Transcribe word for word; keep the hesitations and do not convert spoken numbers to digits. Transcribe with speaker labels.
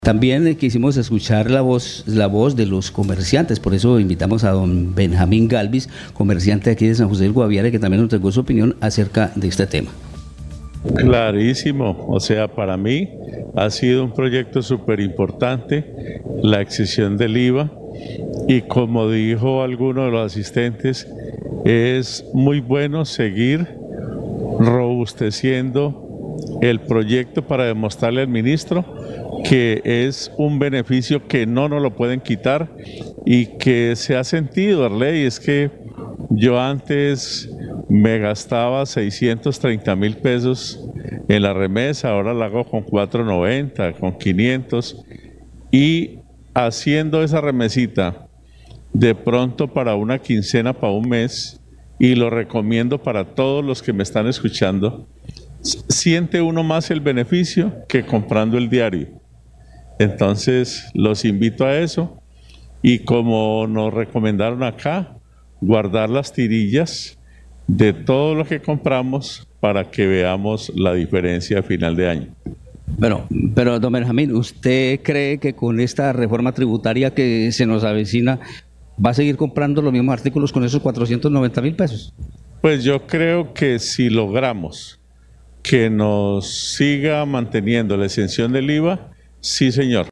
Speaker 1: También eh, quisimos escuchar la voz, la voz de los comerciantes, por eso invitamos a don Benjamín Galvis, comerciante aquí de San José del Guaviare, que también nos entregó su opinión acerca de este tema.
Speaker 2: Clarísimo, o sea, para mí ha sido un proyecto súper importante la exención del I V A y como dijo alguno de los asistentes, es muy bueno seguir robusteciendo el proyecto para demostrarle al ministro que es un beneficio que no nos lo pueden quitar y que se ha sentido, Arley. Es que yo antes me gastaba seiscientos treinta mil pesos en la remesa, ahora la hago con cuatrocientos noventa, con quinientos, y haciendo esa remesita de pronto para una quincena, para un mes, y lo recomiendo para todos los que me están escuchando, siente uno más el beneficio que comprando el diario. Entonces los invito a eso, y como nos recomendaron acá, guardar las tirillas de todo lo que compramos para que veamos la diferencia a final de año.
Speaker 1: Bueno, pero don Benjamín, ¿usted cree que con esta reforma tributaria que se nos avecina va a seguir comprando los mismos artículos con esos cuatrocientos noventa mil pesos?
Speaker 2: Pues yo creo que si logramos que nos siga manteniendo la exención del I V A, sí, señor.